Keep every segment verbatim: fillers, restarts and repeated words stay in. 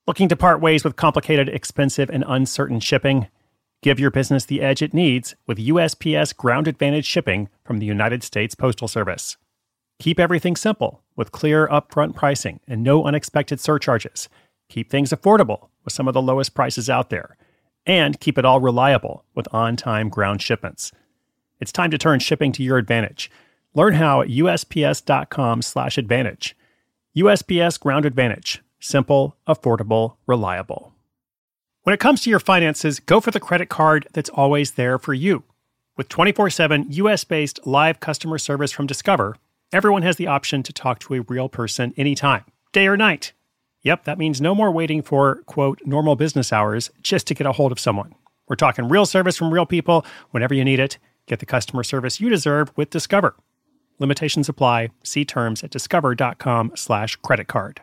Looking to part ways with complicated, expensive, and uncertain shipping? Give your business the edge it needs with U S P S Ground Advantage shipping from the United States Postal Service. Keep everything simple with clear upfront pricing and no unexpected surcharges. Keep things affordable with some of the lowest prices out there. And keep it all reliable with on-time ground shipments. It's time to turn shipping to your advantage. Learn how at USPS.com slash advantage. U S P S Ground Advantage. Simple, affordable, reliable. When it comes to your finances, go for the credit card that's always there for you. With twenty-four seven U S-based live customer service from Discover, everyone has the option to talk to a real person anytime, day or night. Yep, that means no more waiting for, quote, normal business hours just to get a hold of someone. We're talking real service from real people whenever you need it. Get the customer service you deserve with Discover. Limitations apply. See terms at discover.com slash credit card.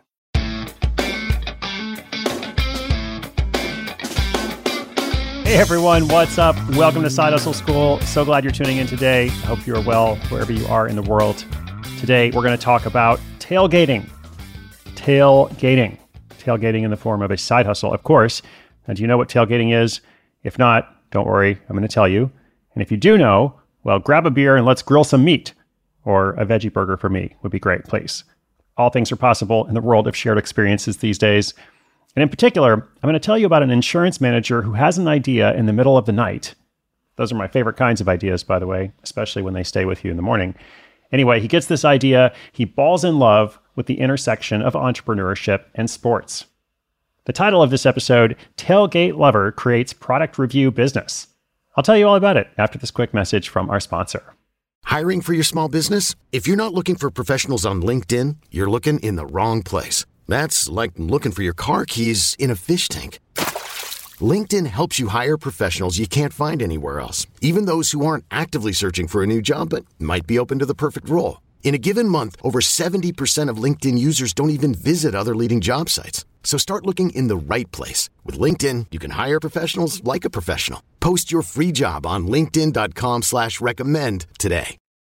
Hey everyone, what's up? Welcome to Side Hustle School. So glad you're tuning in today. I hope you're well wherever you are in the world. Today, we're going to talk about tailgating. Tailgating. Tailgating in the form of a side hustle, of course. Now, do you know what tailgating is? If not, don't worry, I'm going to tell you. And if you do know, well, grab a beer and let's grill some meat. Or a veggie burger for me would be great, please. All things are possible in the world of shared experiences these days. And in particular, I'm going to tell you about an insurance manager who has an idea in the middle of the night. Those are my favorite kinds of ideas, by the way, especially when they stay with you in the morning. Anyway, he gets this idea. He falls in love with the intersection of entrepreneurship and sports. The title of this episode, Tailgate Lover Creates Product Review Business. I'll tell you all about it after this quick message from our sponsor. Hiring for your small business? If you're not looking for professionals on LinkedIn, you're looking in the wrong place. That's like looking for your car keys in a fish tank. LinkedIn helps you hire professionals you can't find anywhere else, even those who aren't actively searching for a new job but might be open to the perfect role. In a given month, over seventy percent of LinkedIn users don't even visit other leading job sites. So start looking in the right place. With LinkedIn, you can hire professionals like a professional. Post your free job on linkedin.com slash recommend today.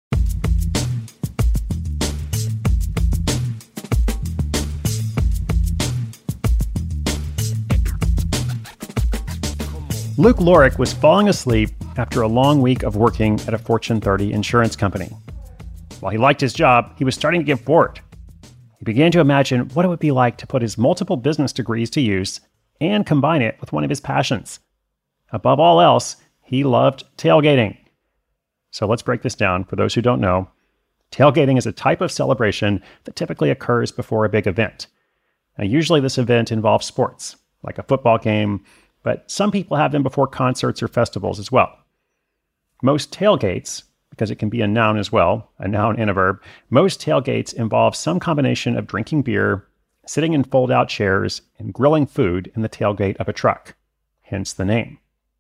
Luke Lorick was falling asleep after a long week of working at a Fortune thirty insurance company. While he liked his job, he was starting to get bored. He began to imagine what it would be like to put his multiple business degrees to use and combine it with one of his passions. Above all else, he loved tailgating. So let's break this down for those who don't know. Tailgating is a type of celebration that typically occurs before a big event. Now, usually this event involves sports, like a football game, but some people have them before concerts or festivals as well. Most tailgates, because it can be a noun as well, a noun and a verb, most tailgates involve some combination of drinking beer, sitting in fold-out chairs, and grilling food in the tailgate of a truck, hence the name.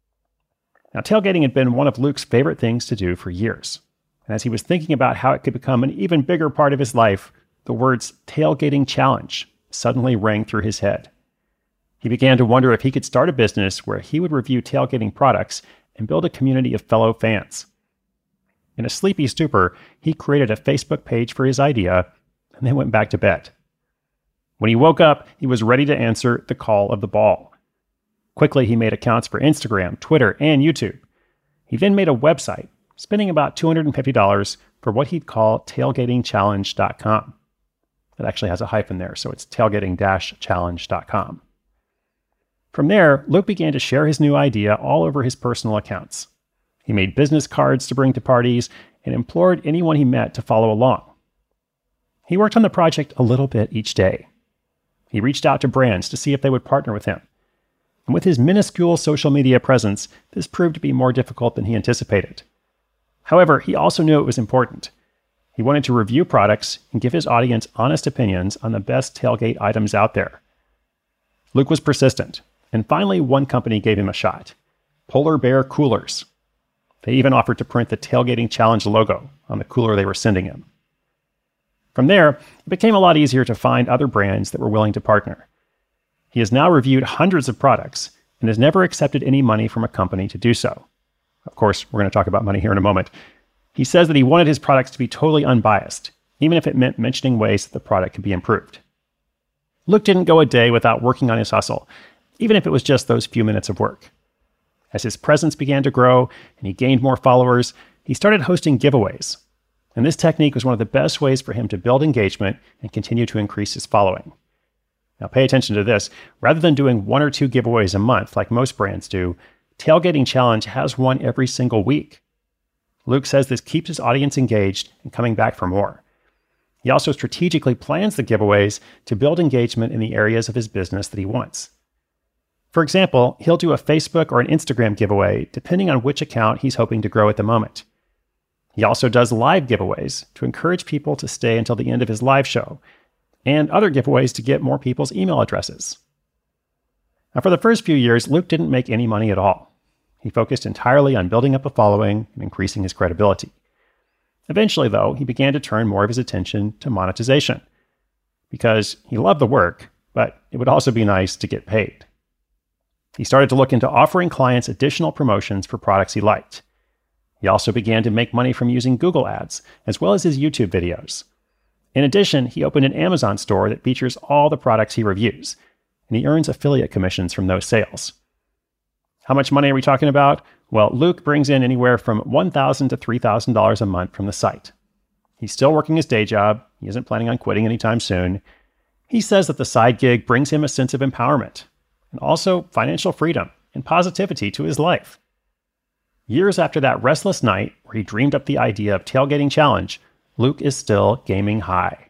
Now, tailgating had been one of Luke's favorite things to do for years. And as he was thinking about how it could become an even bigger part of his life, the words tailgating challenge suddenly rang through his head. He began to wonder if he could start a business where he would review tailgating products and build a community of fellow fans. In a sleepy stupor, he created a Facebook page for his idea and then went back to bed. When he woke up, he was ready to answer the call of the ball. Quickly, he made accounts for Instagram, Twitter, and YouTube. He then made a website, spending about two hundred fifty dollars for what he'd call tailgating challenge dot com. It actually has a hyphen there, so it's tailgating challenge dot com. From there, Luke began to share his new idea all over his personal accounts. He made business cards to bring to parties and implored anyone he met to follow along. He worked on the project a little bit each day. He reached out to brands to see if they would partner with him. And with his minuscule social media presence, this proved to be more difficult than he anticipated. However, he also knew it was important. He wanted to review products and give his audience honest opinions on the best tailgate items out there. Luke was persistent. And finally, one company gave him a shot. Polar Bear Coolers. They even offered to print the Tailgating Challenge logo on the cooler they were sending him. From there, it became a lot easier to find other brands that were willing to partner. He has now reviewed hundreds of products and has never accepted any money from a company to do so. Of course, we're going to talk about money here in a moment. He says that he wanted his products to be totally unbiased, even if it meant mentioning ways that the product could be improved. Luke didn't go a day without working on his hustle, even if it was just those few minutes of work. As his presence began to grow and he gained more followers, he started hosting giveaways. And this technique was one of the best ways for him to build engagement and continue to increase his following. Now pay attention to this. Rather than doing one or two giveaways a month like most brands do, Tailgating Challenge has one every single week. Luke says this keeps his audience engaged and coming back for more. He also strategically plans the giveaways to build engagement in the areas of his business that he wants. For example, he'll do a Facebook or an Instagram giveaway depending on which account he's hoping to grow at the moment. He also does live giveaways to encourage people to stay until the end of his live show, and other giveaways to get more people's email addresses. Now, for the first few years, Luke didn't make any money at all. He focused entirely on building up a following and increasing his credibility. Eventually, though, he began to turn more of his attention to monetization, because he loved the work, but it would also be nice to get paid. He started to look into offering clients additional promotions for products he liked. He also began to make money from using Google Ads, as well as his YouTube videos. In addition, he opened an Amazon store that features all the products he reviews, and he earns affiliate commissions from those sales. How much money are we talking about? Well, Luke brings in anywhere from one thousand dollars to three thousand dollars a month from the site. He's still working his day job. He isn't planning on quitting anytime soon. He says that the side gig brings him a sense of empowerment, and also financial freedom and positivity to his life. Years after that restless night where he dreamed up the idea of Tailgating Challenge, Luke is still gaming high.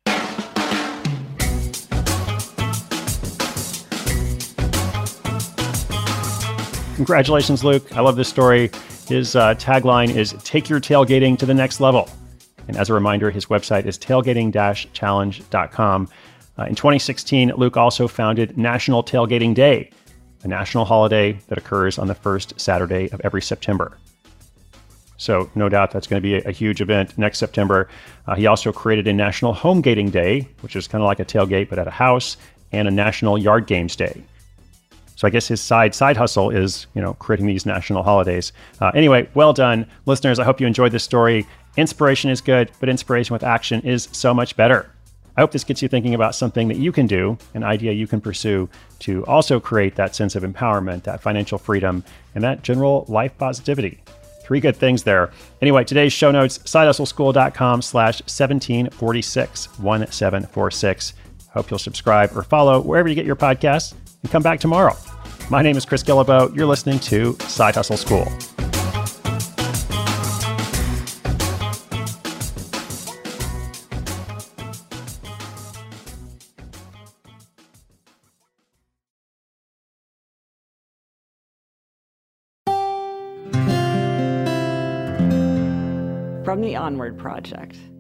Congratulations, Luke. I love this story. His uh, tagline is "Take your tailgating to the next level." And as a reminder, his website is tailgating dash challenge dot com. Uh, in twenty sixteen, Luke also founded National Tailgating Day, a national holiday that occurs on the first Saturday of every September. So no doubt that's going to be a, a huge event next September. Uh, he also created a National Home Gating Day, which is kind of like a tailgate but at a house, and a National Yard Games Day. So I guess his side side hustle is, you know, creating these national holidays. Uh, anyway, well done. Listeners, I hope you enjoyed this story. Inspiration is good, but inspiration with action is so much better. I hope this gets you thinking about something that you can do, an idea you can pursue to also create that sense of empowerment, that financial freedom, and that general life positivity. Three good things there. Anyway, today's show notes, sidehustleschool.com slash 1746, 1746. Hope you'll subscribe or follow wherever you get your podcasts, and come back tomorrow. My name is Chris Guillebeau. You're listening to Side Hustle School. From the Onward Project.